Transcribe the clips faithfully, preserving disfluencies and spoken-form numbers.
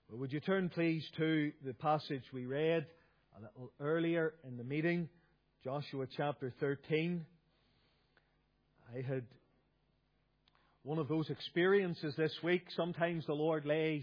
Well, would you turn, please, to the passage we read a little earlier in the meeting, Joshua chapter thirteen. I had one of those experiences this week. Sometimes the Lord lays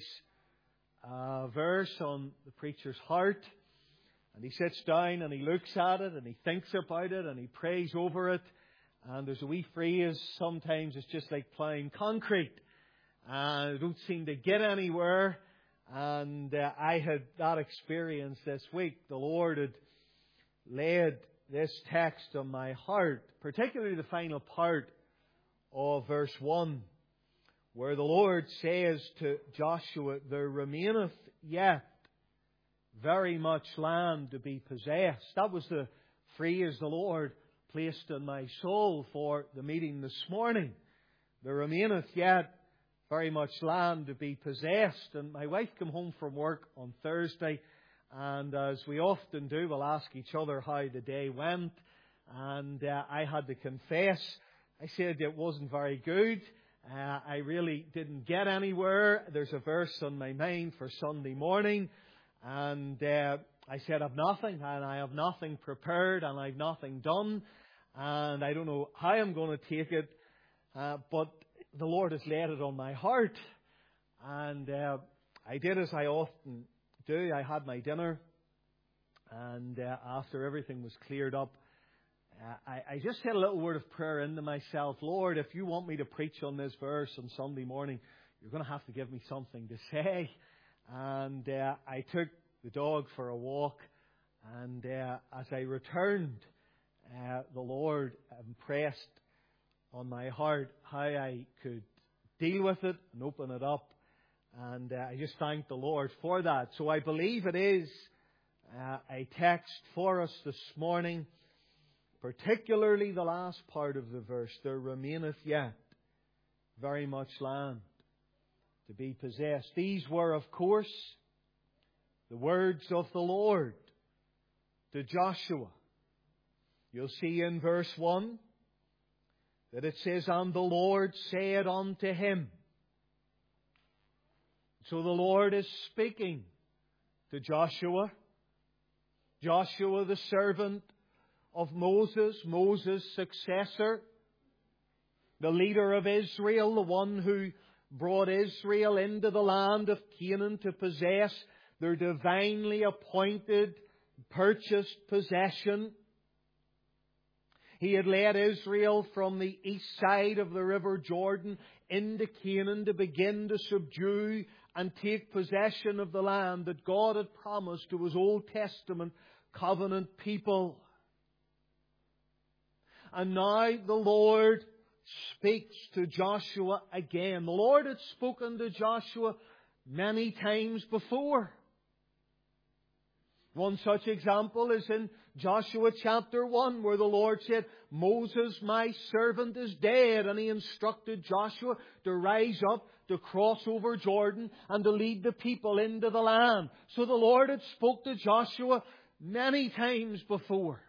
a verse on the preacher's heart, and he sits down and he looks at it and he thinks about it and he prays over it. And there's a wee phrase, sometimes it's just like ploughing concrete. And I don't seem to get anywhere. And uh, I had that experience this week. The Lord had laid this text on my heart, particularly the final part of verse one, where the Lord says to Joshua, "There remaineth yet very much land to be possessed." That was the phrase the Lord placed in my soul for the meeting this morning. There remaineth yet very much land to be possessed. And my wife came home from work on Thursday, and as we often do, we'll ask each other how the day went. And uh, I had to confess, I said it wasn't very good. Uh, I really didn't get anywhere. There's a verse on my mind for Sunday morning, and uh, I said I've nothing, and I have nothing prepared, and I've nothing done, and I don't know how I'm going to take it, uh, but the Lord has laid it on my heart. And uh, I did as I often do. I had my dinner, and uh, after everything was cleared up, uh, I, I just said a little word of prayer into myself. Lord, if you want me to preach on this verse on Sunday morning, you're going to have to give me something to say. And uh, I took the dog for a walk, and uh, as I returned, uh, the Lord impressed on my heart how I could deal with it and open it up. And uh, I just thank the Lord for that. So I believe it is uh, a text for us this morning, particularly the last part of the verse. There remaineth yet very much land to be possessed. These were, of course, the words of the Lord to Joshua. You'll see in verse one that it says, "And the Lord said unto him." So the Lord is speaking to Joshua. Joshua, the servant of Moses, Moses' successor, the leader of Israel, the one who brought Israel into the land of Canaan to possess their divinely appointed, purchased possession. He had led Israel from the east side of the River Jordan into Canaan to begin to subdue and take possession of the land that God had promised to His Old Testament covenant people. And now the Lord speaks to Joshua again. The Lord had spoken to Joshua many times before. One such example is in Joshua chapter one, where the Lord said, "Moses, my servant, is dead." And He instructed Joshua to rise up, to cross over Jordan, and to lead the people into the land. So the Lord had spoke to Joshua many times before.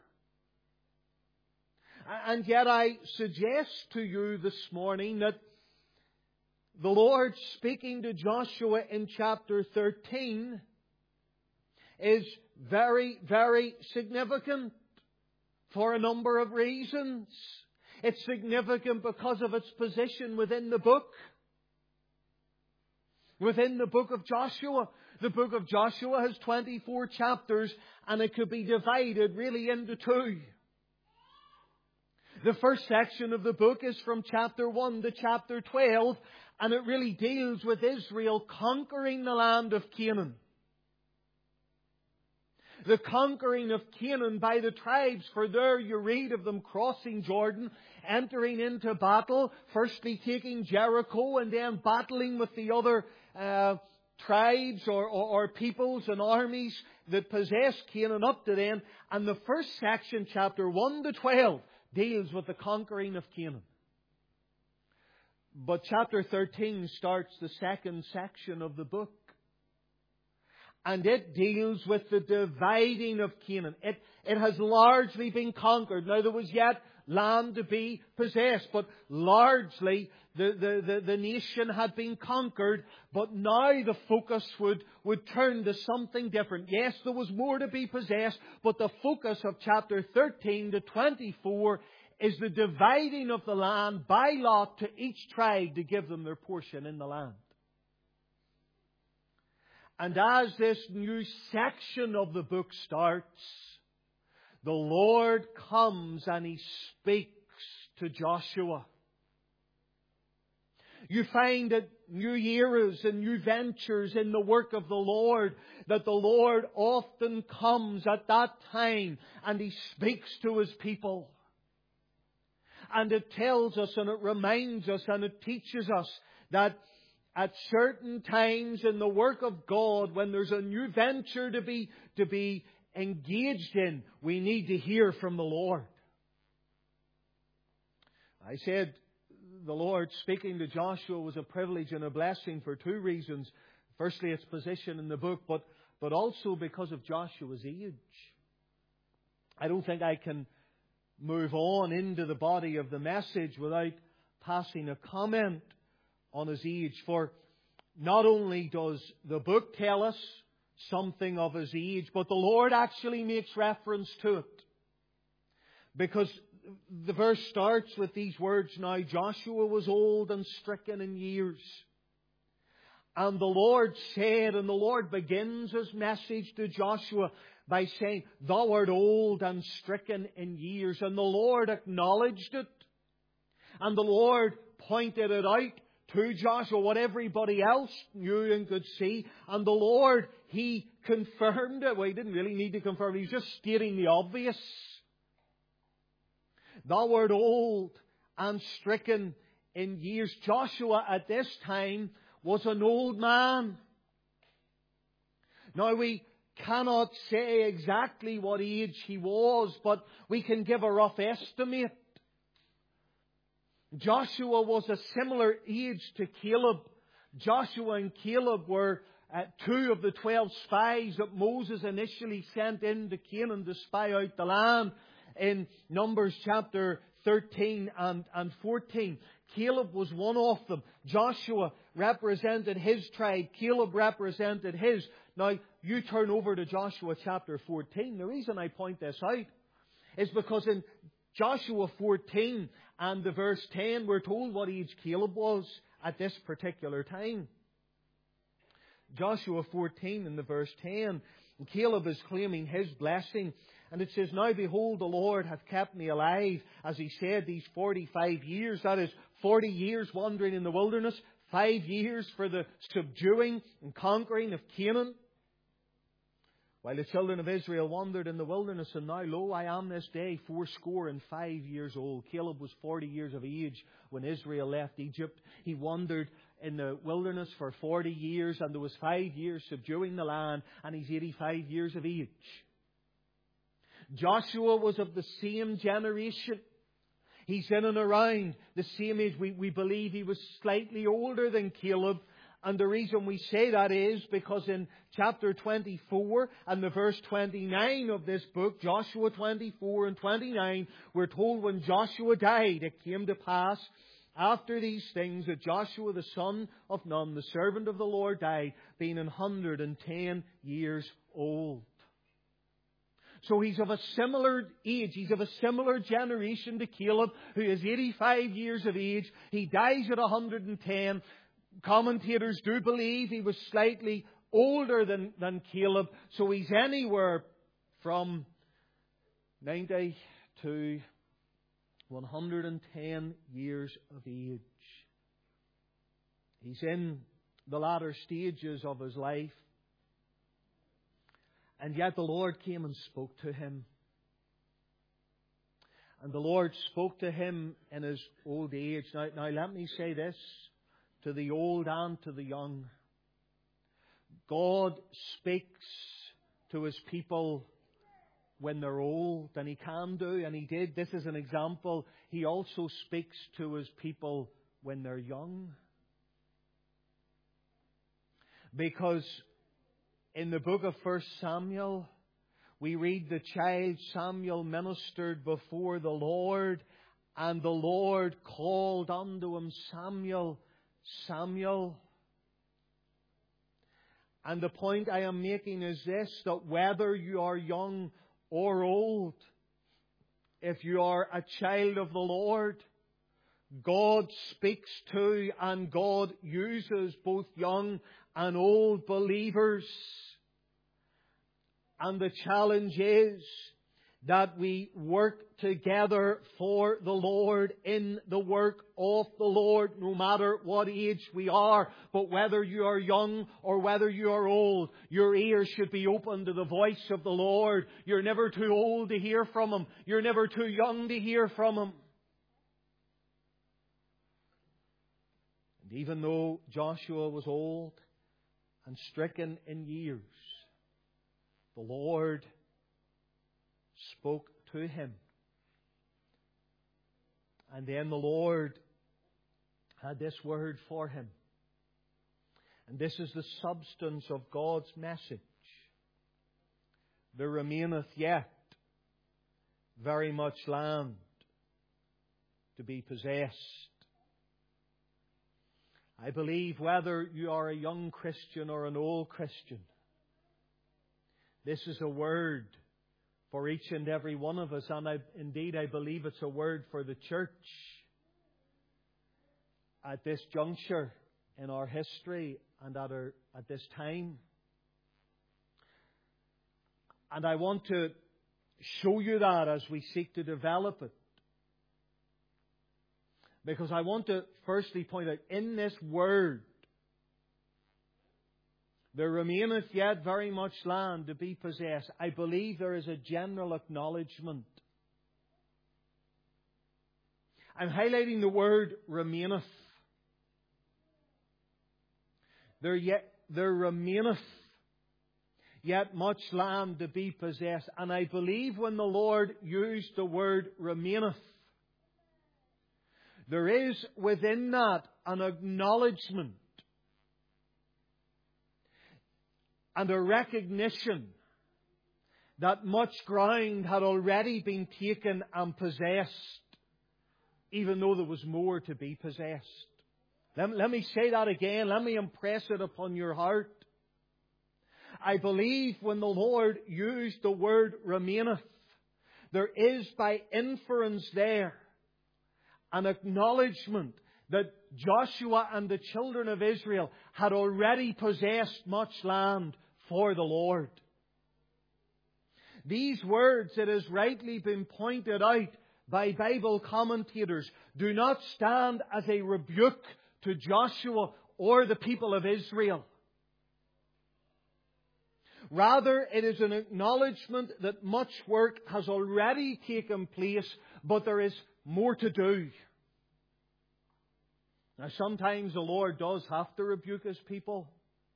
And yet I suggest to you this morning that the Lord speaking to Joshua in chapter thirteen is very, very significant for a number of reasons. It's significant because of its position within the book. Within the book of Joshua. The book of Joshua has twenty-four chapters, and it could be divided really into two. The first section of the book is from chapter one to chapter twelve, and it really deals with Israel conquering the land of Canaan. The conquering of Canaan by the tribes, for there you read of them crossing Jordan, entering into battle, firstly taking Jericho and then battling with the other uh, tribes or, or, or peoples and armies that possessed Canaan up to then. And the first section, chapter one to twelve, deals with the conquering of Canaan. But chapter thirteen starts the second section of the book. And it deals with the dividing of Canaan. It, it has largely been conquered. Now there was yet land to be possessed. But largely the, the, the, the nation had been conquered. But now the focus would, would turn to something different. Yes, there was more to be possessed. But the focus of chapter thirteen to twenty-four is the dividing of the land by lot to each tribe to give them their portion in the land. And as this new section of the book starts, the Lord comes and He speaks to Joshua. You find that new eras and new ventures in the work of the Lord, that the Lord often comes at that time and He speaks to His people. And it tells us and it reminds us and it teaches us that at certain times in the work of God, when there's a new venture to be, to be engaged in, we need to hear from the Lord. I said the Lord speaking to Joshua was a privilege and a blessing for two reasons. Firstly, its position in the book, but, but also because of Joshua's age. I don't think I can move on into the body of the message without passing a comment on his age. For not only does the book tell us something of his age, but the Lord actually makes reference to it. Because the verse starts with these words, "Now Joshua was old and stricken in years. And the Lord said," and the Lord begins His message to Joshua by saying, "Thou art old and stricken in years." And the Lord acknowledged it. And the Lord pointed it out to Joshua, what everybody else knew and could see. And the Lord, He confirmed it. Well, He didn't really need to confirm it. He was just stating the obvious. "Thou art old and stricken in years." Joshua at this time was an old man. Now we cannot say exactly what age he was, but we can give a rough estimate. Joshua was a similar age to Caleb. Joshua and Caleb were uh, two of the twelve spies that Moses initially sent into Canaan to spy out the land in Numbers chapter thirteen and, and fourteen. Caleb was one of them. Joshua represented his tribe. Caleb represented his. Now, you turn over to Joshua chapter fourteen. The reason I point this out is because in Joshua fourteen and the verse ten, we're told what age Caleb was at this particular time. Joshua fourteen and the verse ten, Caleb is claiming his blessing. And it says, "Now behold, the Lord hath kept me alive, as He said, these forty-five years." That is, forty years wandering in the wilderness, five years for the subduing and conquering of Canaan. "While the children of Israel wandered in the wilderness, and now, lo, I am this day fourscore and five years old." Caleb was forty years of age when Israel left Egypt. He wandered in the wilderness for forty years, and there was five years subduing the land, and he's eighty-five years of age. Joshua was of the same generation. He's in and around the same age. We, we believe he was slightly older than Caleb. And the reason we say that is because in chapter twenty-four and the verse twenty-nine of this book, Joshua twenty-four and twenty-nine, we're told when Joshua died, it came to pass after these things that Joshua the son of Nun, the servant of the Lord, died, being an hundred and ten years old. So he's of a similar age. He's of a similar generation to Caleb, who is eighty-five years of age. He dies at one hundred and ten. Commentators do believe he was slightly older than, than Caleb. So he's anywhere from ninety to one hundred and ten years of age. He's in the latter stages of his life. And yet the Lord came and spoke to him. And the Lord spoke to him in his old age. Now, now let me say this to the old and to the young. God speaks to His people when they're old, and He can do, and He did. This is an example. He also speaks to His people when they're young. Because in the book of First Samuel, we read the child Samuel ministered before the Lord, and the Lord called unto him, Samuel, Samuel. And the point I am making is this, that whether you are young or old, if you are a child of the Lord, God speaks to and God uses both young and old believers. And the challenge is that we work together for the Lord in the work of the Lord, no matter what age we are. But whether you are young or whether you are old, your ears should be open to the voice of the Lord. You're never too old to hear from Him. You're never too young to hear from Him. And even though Joshua was old and stricken in years, the Lord spoke to him. And then the Lord had this word for him. And this is the substance of God's message. There remaineth yet very much land to be possessed. I believe whether you are a young Christian or an old Christian, this is a word for each and every one of us, and I, indeed I believe it's a word for the church at this juncture in our history and at, our, at this time. And I want to show you that as we seek to develop it. Because I want to firstly point out, in this word, there remaineth yet very much land to be possessed. I believe there is a general acknowledgement. I'm highlighting the word remaineth. There yet there remaineth yet much land to be possessed. And I believe when the Lord used the word remaineth, there is within that an acknowledgement and a recognition that much ground had already been taken and possessed, even though there was more to be possessed. Let, let me say that again. Let me impress it upon your heart. I believe when the Lord used the word remaineth, there is by inference there an acknowledgement that Joshua and the children of Israel had already possessed much land for the Lord. These words, it has rightly been pointed out by Bible commentators, do not stand as a rebuke to Joshua or the people of Israel. Rather, it is an acknowledgement that much work has already taken place, but there is more to do. Now, sometimes the Lord does have to rebuke His people.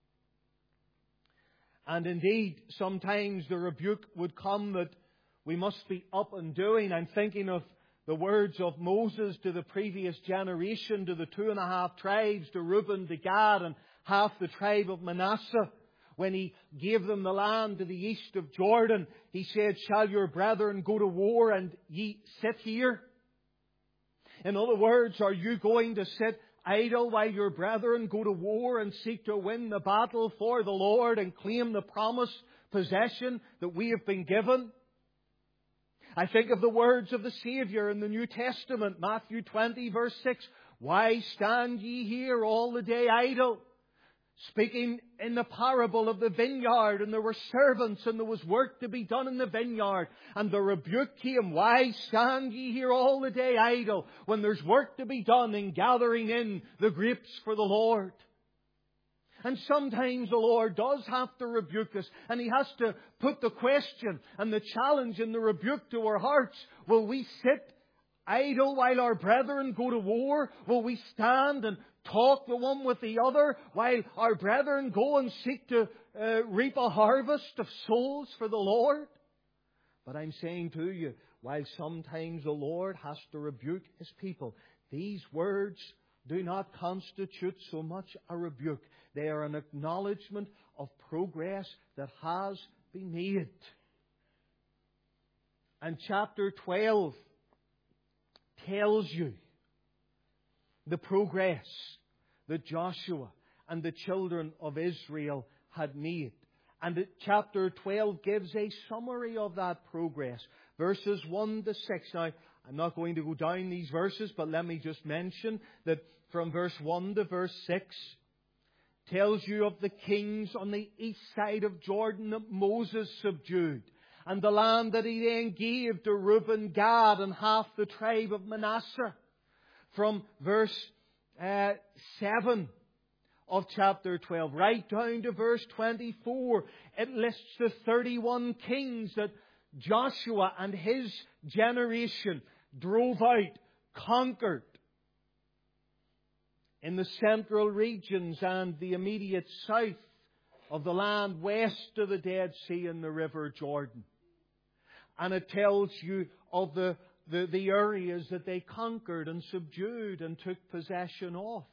And indeed, sometimes the rebuke would come that we must be up and doing. I'm thinking of the words of Moses to the previous generation, to the two and a half tribes, to Reuben, to Gad, and half the tribe of Manasseh. When He gave them the land to the east of Jordan, He said, "Shall your brethren go to war and ye sit here?" In other words, are you going to sit idle while your brethren go to war and seek to win the battle for the Lord and claim the promised possession that we have been given? I think of the words of the Saviour in the New Testament, Matthew twenty, verse six. "Why stand ye here all the day idle?" Speaking in the parable of the vineyard, and there were servants and there was work to be done in the vineyard. And the rebuke came, "Why stand ye here all the day idle when there's work to be done in gathering in the grapes for the Lord?" And sometimes the Lord does have to rebuke us, and He has to put the question and the challenge and the rebuke to our hearts. Will we sit idle while our brethren go to war? Will we stand and talk the one with the other while our brethren go and seek to uh, reap a harvest of souls for the Lord? But I'm saying to you, while sometimes the Lord has to rebuke His people, these words do not constitute so much a rebuke. They are an acknowledgement of progress that has been made. And chapter twelve tells you the progress that Joshua and the children of Israel had made. And chapter twelve gives a summary of that progress. Verses one to six. Now, I'm not going to go down these verses, but let me just mention that from verse one to verse six tells you of the kings on the east side of Jordan that Moses subdued, and the land that he then gave to Reuben, Gad, and half the tribe of Manasseh. From verse uh, seven of chapter twelve, right down to verse twenty-four, it lists the thirty-one kings that Joshua and his generation drove out, conquered in the central regions and the immediate south of the land west of the Dead Sea and the River Jordan. And it tells you of the, the, the areas that they conquered and subdued and took possession of.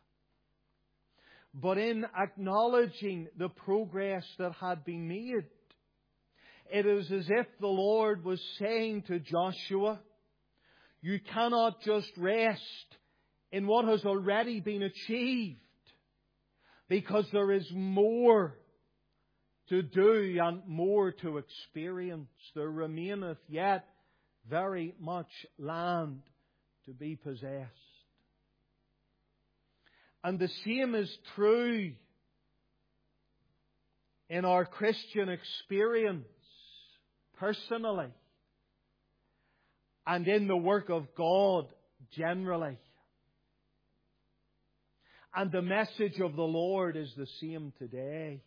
But in acknowledging the progress that had been made, it is as if the Lord was saying to Joshua, you cannot just rest in what has already been achieved, because there is more to do and more to experience. There remaineth yet very much land to be possessed. And the same is true in our Christian experience, personally, and in the work of God generally. And the message of the Lord is the same today.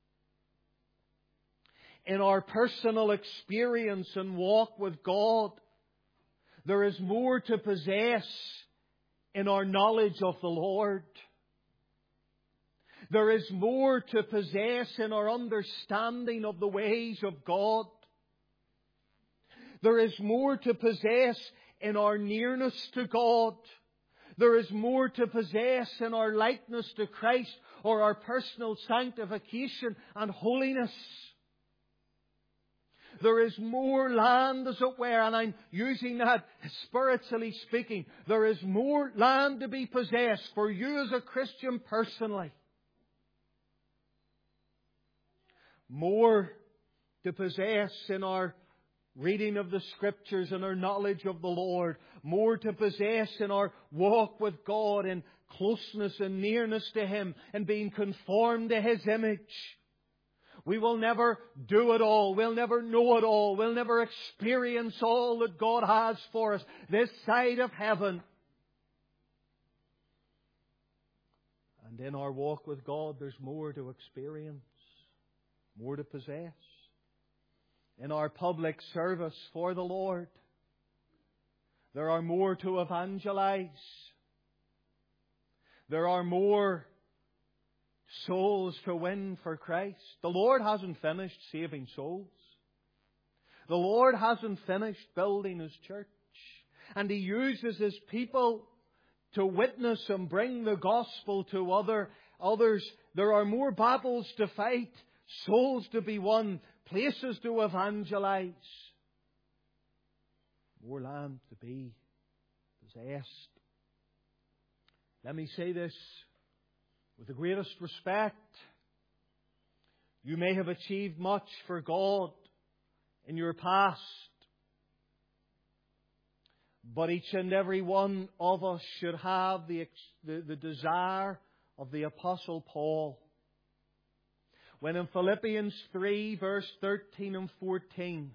In our personal experience and walk with God, there is more to possess in our knowledge of the Lord. There is more to possess in our understanding of the ways of God. There is more to possess in our nearness to God. There is more to possess in our likeness to Christ, or our personal sanctification and holiness. There is more land, as it were, and I'm using that spiritually speaking. There is more land to be possessed for you as a Christian personally. More to possess in our reading of the Scriptures and our knowledge of the Lord. More to possess in our walk with God in closeness and nearness to Him and being conformed to His image. We will never do it all. We'll never know it all. We'll never experience all that God has for us this side of heaven. And in our walk with God, there's more to experience, more to possess. In our public service for the Lord, there are more to evangelize. There are more souls to win for Christ. The Lord hasn't finished saving souls. The Lord hasn't finished building His church. And He uses His people to witness and bring the gospel to other others. There are more battles to fight, souls to be won, places to evangelize, more land to be possessed. Let me say this with the greatest respect. You may have achieved much for God in your past, but each and every one of us should have the, the, the desire of the Apostle Paul, when in Philippians three, verse thirteen and fourteen,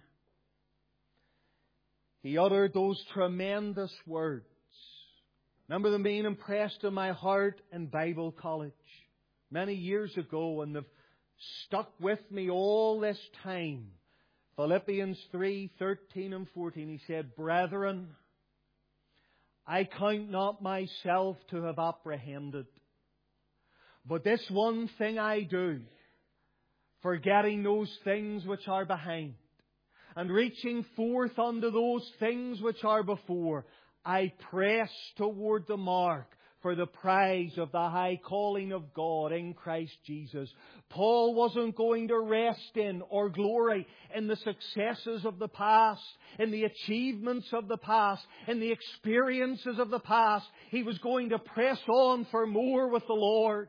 he uttered those tremendous words. Remember them being impressed in my heart in Bible college many years ago, and they've stuck with me all this time. Philippians three, thirteen and fourteen, he said, Brethren, I count not myself to have apprehended, but this one thing I do, forgetting those things which are behind, and reaching forth unto those things which are before, I press toward the mark for the prize of the high calling of God in Christ Jesus. Paul wasn't going to rest in or glory in the successes of the past, in the achievements of the past, in the experiences of the past. He was going to press on for more with the Lord.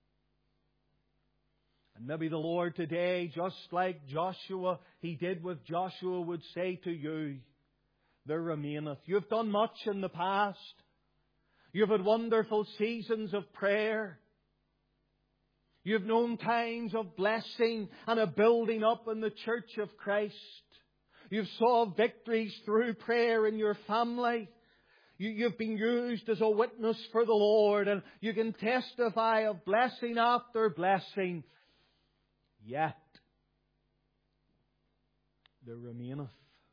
And maybe the Lord today, just like Joshua, He did with Joshua, would say to you, there remaineth. You've done much in the past. You've had wonderful seasons of prayer. You've known times of blessing and a building up in the church of Christ. You've saw victories through prayer in your family. You, you've been used as a witness for the Lord, and you can testify of blessing after blessing. Yet, there remaineth.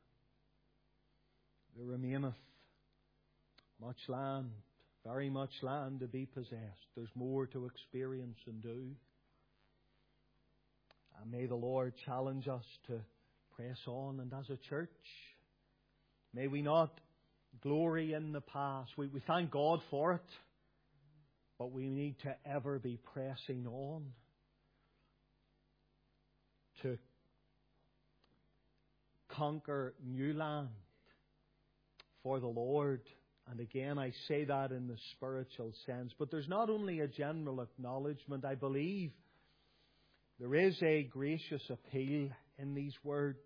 There remaineth much land, very much land to be possessed. There's more to experience and do. And may the Lord challenge us to press on. And as a church, may we not glory in the past. We, we thank God for it. But we need to ever be pressing on to conquer new land for the Lord. And again, I say that in the spiritual sense. But there's not only a general acknowledgement. I believe there is a gracious appeal in these words.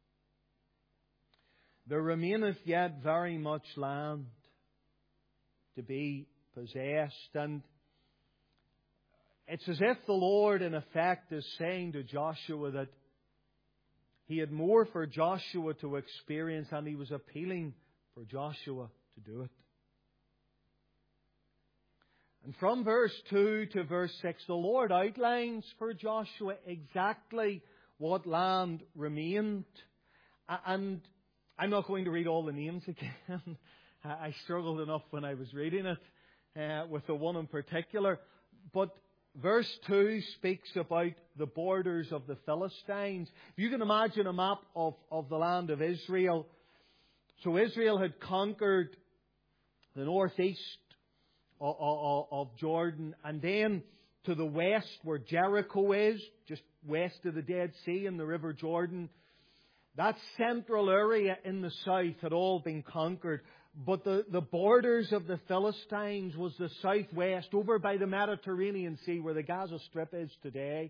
There remaineth yet very much land to be possessed. And it's as if the Lord, in effect, is saying to Joshua that He had more for Joshua to experience, and He was appealing for Joshua to do it. And from verse two to verse six, the Lord outlines for Joshua exactly what land remained. And I'm not going to read all the names again. I struggled enough when I was reading it uh, with the one in particular. But verse two speaks about the borders of the Philistines. If you can imagine a map of, of the land of Israel. So Israel had conquered the northeast of, of, of Jordan, and then to the west where Jericho is, just west of the Dead Sea and the River Jordan. That central area in the south had all been conquered. But the, the borders of the Philistines was the southwest, over by the Mediterranean Sea, where the Gaza Strip is today.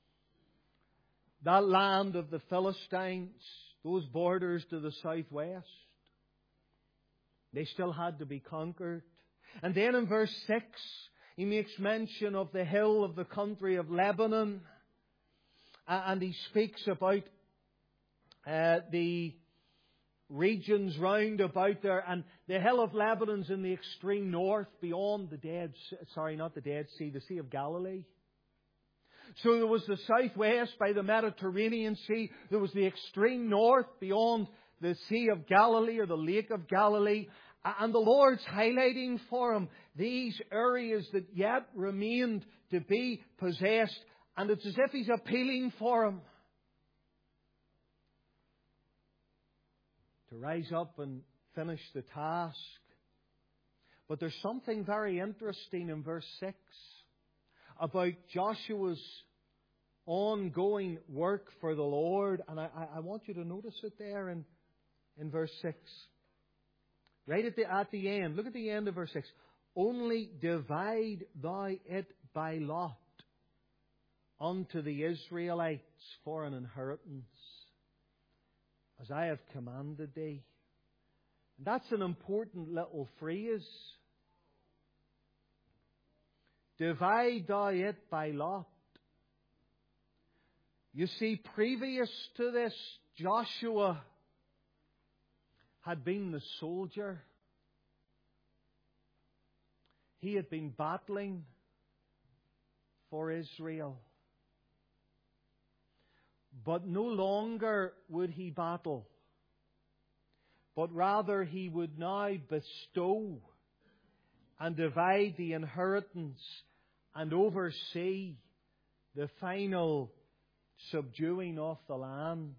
That land of the Philistines, those borders to the southwest, they still had to be conquered. And then in verse six, he makes mention of the hill of the country of Lebanon. And he speaks about uh, the regions round about there. And the hill of Lebanon's in the extreme north, beyond the Dead, sorry, not the Dead Sea, the Sea of Galilee. So there was the southwest by the Mediterranean Sea. There was the extreme north beyond the Sea of Galilee or the Lake of Galilee. And the Lord's highlighting for him these areas that yet remained to be possessed. And it's as if He's appealing for him to rise up and finish the task. But there's something very interesting in verse six about Joshua's ongoing work for the Lord. And I, I want you to notice it there in, in verse six. Right at the, at the end. Look at the end of verse six. Only divide thou it by lot unto the Israelites for an inheritance, as I have commanded thee. And that's an important little phrase. Divide thou it by lot. You see, previous to this, Joshua had been the soldier. He had been battling for Israel. But no longer would he battle, but rather he would now bestow and divide the inheritance and oversee the final subduing of the land.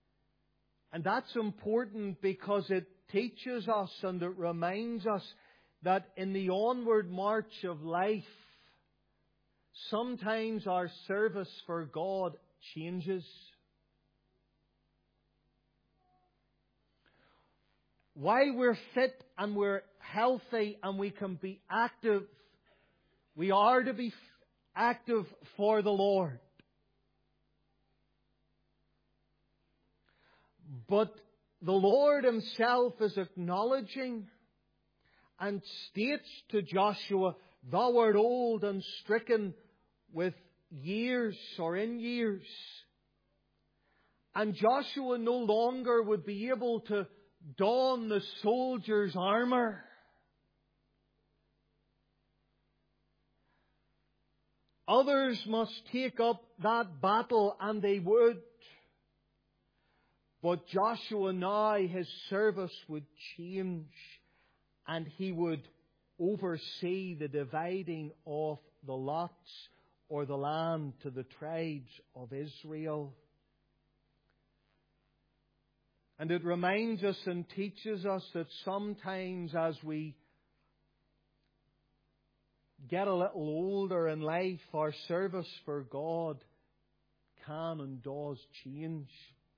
And that's important because it teaches us and it reminds us that in the onward march of life, sometimes our service for God changes. While we're fit and we're healthy and we can be active, we are to be active for the Lord. But the Lord Himself is acknowledging and states to Joshua, "Thou art old and stricken with years," or in years. And Joshua no longer would be able to don the soldier's armour. Others must take up that battle, and they would. But Joshua now, his service would change, and he would oversee the dividing of the lots or the land to the tribes of Israel. And it reminds us and teaches us that sometimes as we get a little older in life, our service for God can and does change.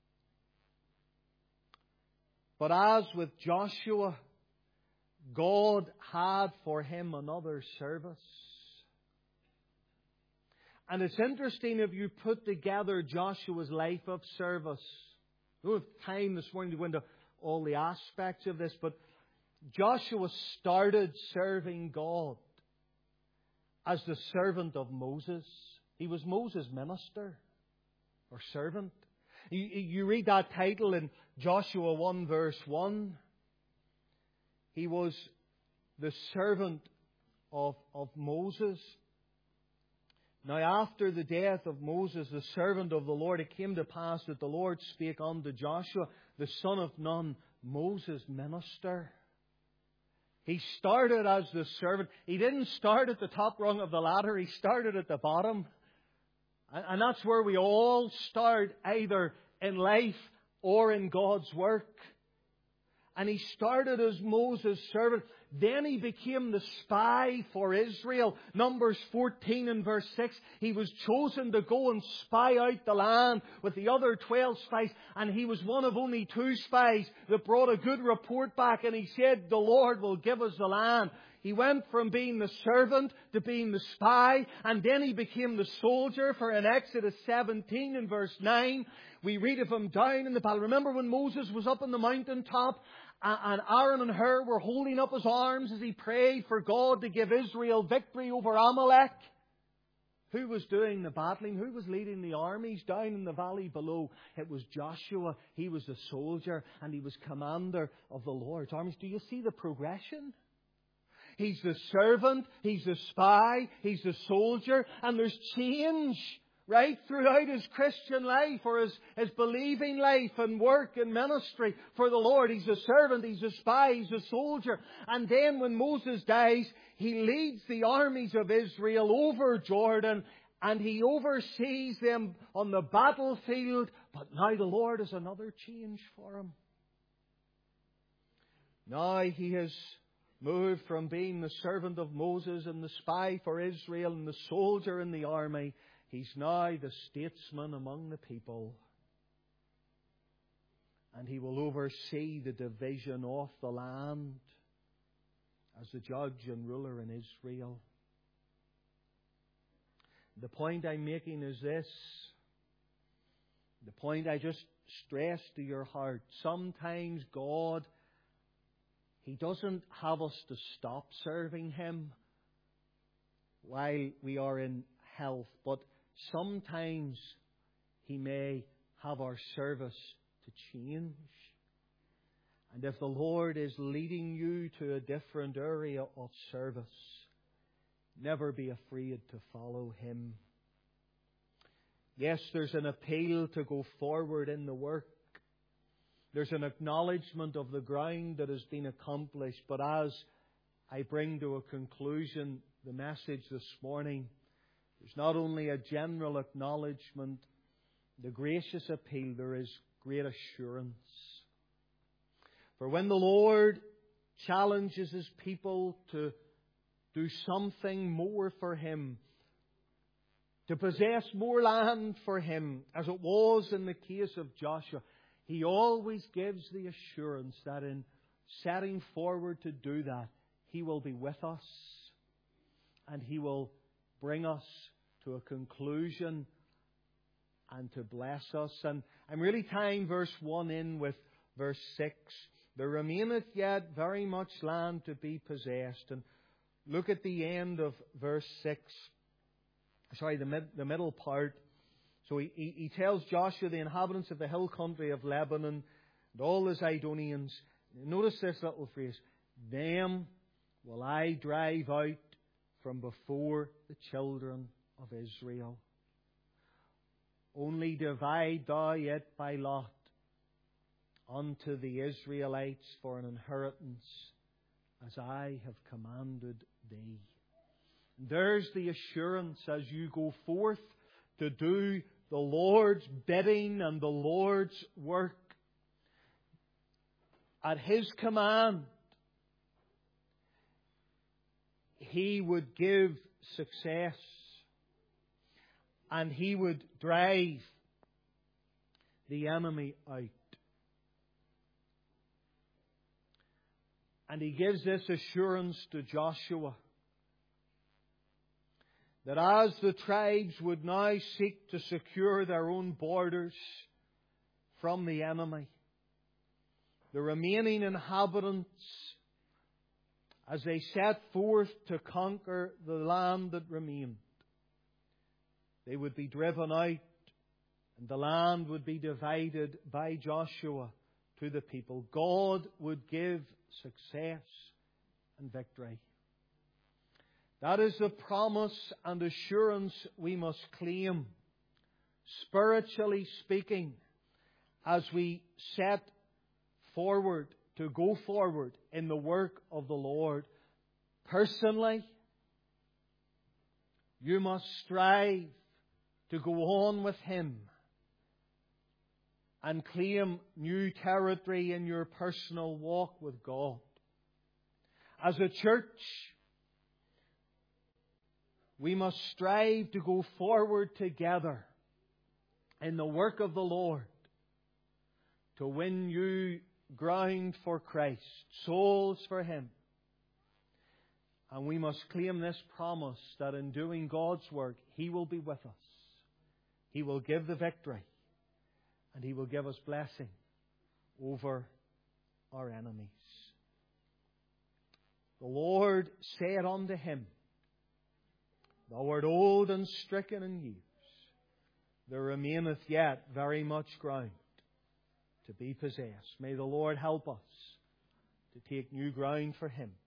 But as with Joshua, God had for him another service. And it's interesting if you put together Joshua's life of service. We don't have time this morning to go into all the aspects of this, but Joshua started serving God as the servant of Moses. He was Moses' minister or servant. You, you read that title in Joshua one verse one. He was the servant of, of Moses. Now after the death of Moses, the servant of the Lord, it came to pass that the Lord spake unto Joshua, the son of Nun, Moses' minister. He started as the servant. He didn't start at the top rung of the ladder. He started at the bottom. And that's where we all start, either in life or in God's work. And he started as Moses' servant. Then he became the spy for Israel. Numbers fourteen and verse six. He was chosen to go and spy out the land with the other twelve spies. And he was one of only two spies that brought a good report back. And he said, "The Lord will give us the land." He went from being the servant to being the spy. And then he became the soldier. For in Exodus seventeen and verse nine, we read of him down in the battle. Remember when Moses was up on the mountaintop? And Aaron and Hur were holding up his arms as he prayed for God to give Israel victory over Amalek. Who was doing the battling? Who was leading the armies down in the valley below? It was Joshua. He was the soldier and he was commander of the Lord's armies. Do you see the progression? He's the servant, he's the spy, he's the soldier, and there's change right throughout his Christian life or his, his believing life and work and ministry for the Lord. He's a servant, he's a spy, he's a soldier. And then when Moses dies, he leads the armies of Israel over Jordan and he oversees them on the battlefield. But now the Lord has another change for him. Now he has moved from being the servant of Moses and the spy for Israel and the soldier in the army. He's now the statesman among the people. And he will oversee the division of the land as the judge and ruler in Israel. The point I'm making is this. The point I just stressed to your heart. Sometimes God, He doesn't have us to stop serving Him while we are in health, but sometimes He may have our service to change. And if the Lord is leading you to a different area of service, never be afraid to follow Him. Yes, there's an appeal to go forward in the work. There's an acknowledgement of the ground that has been accomplished. But as I bring to a conclusion the message this morning, there's not only a general acknowledgement, the gracious appeal, there is great assurance. For when the Lord challenges His people to do something more for Him, to possess more land for Him, as it was in the case of Joshua, He always gives the assurance that in setting forward to do that, He will be with us and He will bring us to a conclusion and to bless us. And I'm really tying verse one in with verse six. There remaineth yet very much land to be possessed. And look at the end of verse six. Sorry, the, mid, the middle part. So he, he, he tells Joshua, the inhabitants of the hill country of Lebanon, and all the Zidonians. Notice this little phrase. Them will I drive out from before the children of Israel. Only divide thou it by lot unto the Israelites for an inheritance, as I have commanded thee. And there's the assurance as you go forth to do the Lord's bidding and the Lord's work. At His command, He would give success and He would drive the enemy out. And He gives this assurance to Joshua that as the tribes would now seek to secure their own borders from the enemy, the remaining inhabitants, as they set forth to conquer the land that remained, they would be driven out and the land would be divided by Joshua to the people. God would give success and victory. That is the promise and assurance we must claim, spiritually speaking, as we set forward to go forward in the work of the Lord. Personally, you must strive to go on with Him and claim new territory in your personal walk with God. As a church, we must strive to go forward together in the work of the Lord to win new ground for Christ, souls for Him. And we must claim this promise that in doing God's work, He will be with us. He will give the victory. And He will give us blessing over our enemies. The Lord said unto him, Thou art old and stricken in years. There remaineth yet very much ground to be possessed. May the Lord help us to take new ground for Him.